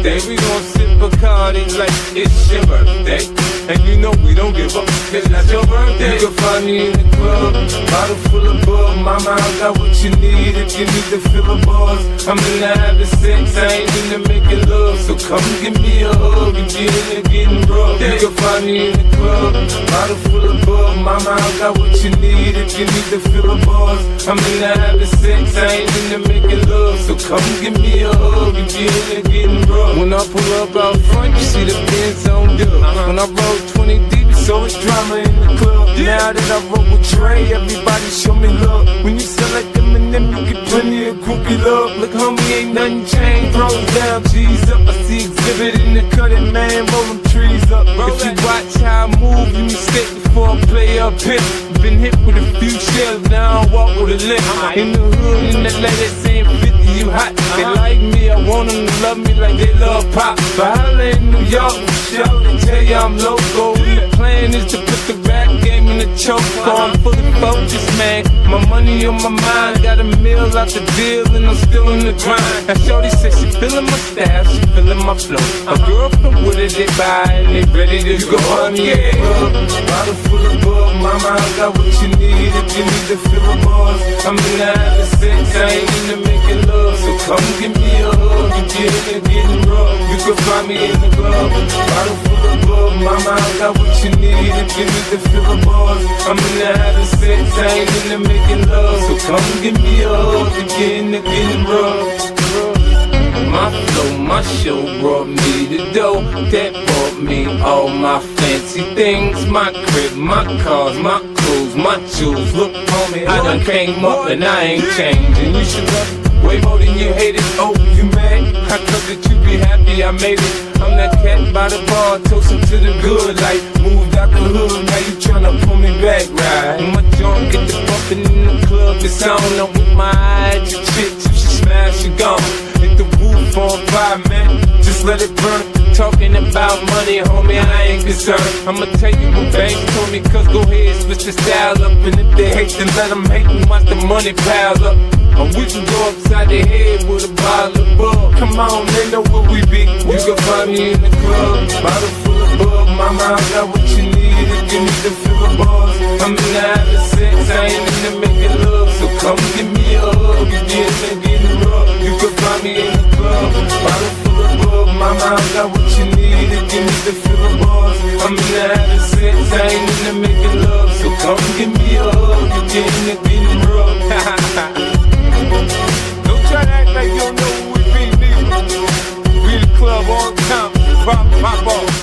birthday. We gon' sip Bacardi like it's your birthday. And you know we don't give up, it's not your birthday. You can find me in the club, bottle full of bug. Mama, I got what you need if you need to fill a buzz. I'm into having sex, I ain't into making love. So come give me a hug and get into getting rough. You can find me in the club, bottle full of bug. Mama, I got what you need if you need to fill a buzz. I'm into having sex, I ain't into making love. So come give me a hug and get into getting rough. When I pull up out front, you see the Benz on dub. When I roll 20 deep, so it's drama in the club. Now that I roll with Dre, everybody show me love. When you sell like Eminem, you get plenty of groupie love. Look, homie, ain't nothing changed. Roll down, G's up. I see exhibit in the cutting, man. Roll them trees up. If you watch how I move, you mistake before I play up here. Been hit with a few shells, now I walk with a limp. In the hood, in the lady saying 50, you hot. They like me, I want them to love me like they love pop. But holla in New York, show, they tell you I'm local. The plan is to put the rap game in the choke. I'm fully focused, man. My money on my mind, got a meal out the deal, and I'm still in the grind. Now shorty says she feeling my style, she feeling my flow. A girl from Wooded, they buy and they ready to go. On yeah, bottle full of bug, mama, I got what you need if you need to fill a buzz. I'm into having sex, I ain't into making love. So come give me a hug and get into getting rough. You can find me in the club, bottle full of bug, mama, I got what you need if you need to fill a buzz. I'm into having sex, I ain't into making love. So come give me a hug and get into getting rough. My flow, my show brought me the dough that bought me all my fancy things. My crib, my cars, my clothes, my jewels. Look, homie, I done came up and I ain't changing. You should love it way more than you hate it. Oh, you mad? I thought that you be happy I made it. I'm that cat by the bar, toasting to the good life. Moved out the hood, now you tryna pull me back, right? My joint get the bumpin' in the club, it's on. I'm with my eyes, your chick, if she smash, she gone. Hit the roof on fire, man, just let it burn. Talking about money, homie, I ain't concerned. I'ma tell you what banks told me, cause go ahead, switch the style up. And if they hate, then let them hate and watch the money pile up. Or we can go upside the head with a bottle of bug. Come on, they know where we be. You can find me in the club, bottle full of bug. Mama, I got what you need if you need to fill a buzz. I'm into having sex, I ain't into making love. So come give me a hug and get into getting rough. You can find me in the club, bottle full of bug. Mama, I got what you need if you need to fill a buzz. I'm into having sex, I ain't into making love. So come give me a hug and get into getting rough. Don't try to act like you don't know who we be, nigga. We the club on time, pop off.